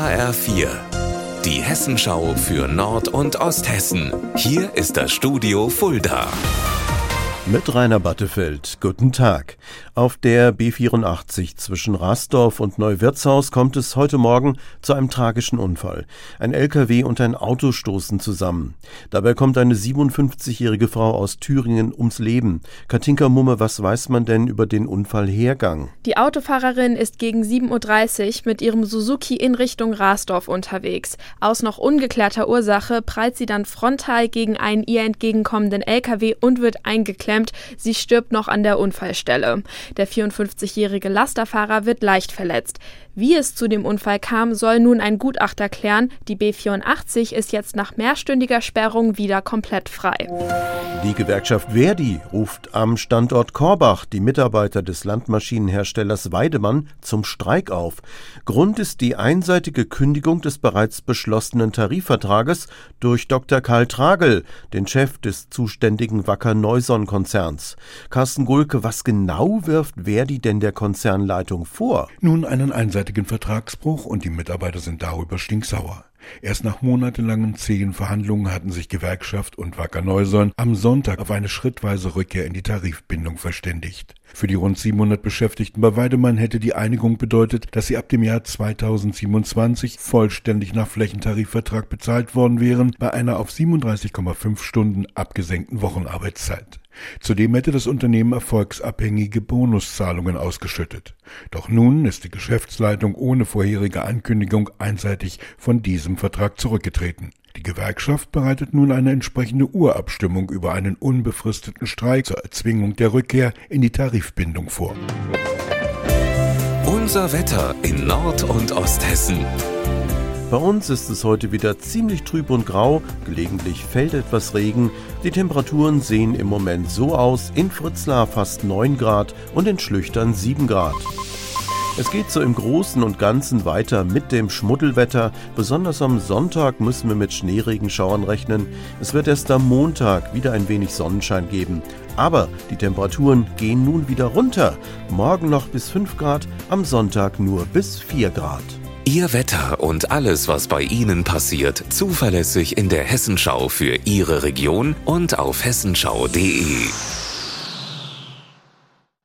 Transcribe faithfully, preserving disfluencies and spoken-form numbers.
H R vier, die Hessenschau für Nord- und Osthessen. Hier ist das Studio Fulda. Mit Rainer Battefeld. Guten Tag. Auf der B vierundachtzig zwischen Rasdorf und Neuwirtshaus kommt es heute Morgen zu einem tragischen Unfall. Ein L K W und ein Auto stoßen zusammen. Dabei kommt eine siebenundfünfzigjährige Frau aus Thüringen ums Leben. Katinka Mumme, was weiß man denn über den Unfallhergang? Die Autofahrerin ist gegen sieben Uhr dreißig mit ihrem Suzuki in Richtung Rasdorf unterwegs. Aus noch ungeklärter Ursache prallt sie dann frontal gegen einen ihr entgegenkommenden L K W und wird eingeklemmt. Sie stirbt noch an der Unfallstelle. Der vierundfünfzigjährige Lasterfahrer wird leicht verletzt. Wie es zu dem Unfall kam, soll nun ein Gutachter klären. Die B vierundachtzig ist jetzt nach mehrstündiger Sperrung wieder komplett frei. Die Gewerkschaft Verdi ruft am Standort Korbach die Mitarbeiter des Landmaschinenherstellers Weidemann zum Streik auf. Grund ist die einseitige Kündigung des bereits beschlossenen Tarifvertrages durch Doktor Karl Tragel, den Chef des zuständigen Wacker-Neuson-Konzerns. Carsten Gulke, was genau wirft Verdi denn der Konzernleitung vor? Nun einen einseitigen Vertragsbruch, und die Mitarbeiter sind darüber stinksauer. Erst nach monatelangen zähen Verhandlungen hatten sich Gewerkschaft und Wacker Neuson am Sonntag auf eine schrittweise Rückkehr in die Tarifbindung verständigt. Für die rund siebenhundert Beschäftigten bei Weidemann hätte die Einigung bedeutet, dass sie ab dem Jahr zweitausendsiebenundzwanzig vollständig nach Flächentarifvertrag bezahlt worden wären, bei einer auf siebenunddreißig Komma fünf Stunden abgesenkten Wochenarbeitszeit. Zudem hätte das Unternehmen erfolgsabhängige Bonuszahlungen ausgeschüttet. Doch nun ist die Geschäftsleitung ohne vorherige Ankündigung einseitig von diesem Vertrag zurückgetreten. Die Gewerkschaft bereitet nun eine entsprechende Urabstimmung über einen unbefristeten Streik zur Erzwingung der Rückkehr in die Tarifbindung vor. Unser Wetter in Nord- und Osthessen. Bei uns ist es heute wieder ziemlich trüb und grau, gelegentlich fällt etwas Regen. Die Temperaturen sehen im Moment so aus: in Fritzlar fast neun Grad und in Schlüchtern sieben Grad. Es geht so im Großen und Ganzen weiter mit dem Schmuddelwetter. Besonders am Sonntag müssen wir mit Schneeregenschauern rechnen. Es wird erst am Montag wieder ein wenig Sonnenschein geben. Aber die Temperaturen gehen nun wieder runter. Morgen noch bis fünf Grad, am Sonntag nur bis vier Grad. Ihr Wetter und alles, was bei Ihnen passiert, zuverlässig in der Hessenschau für Ihre Region und auf hessenschau punkt de.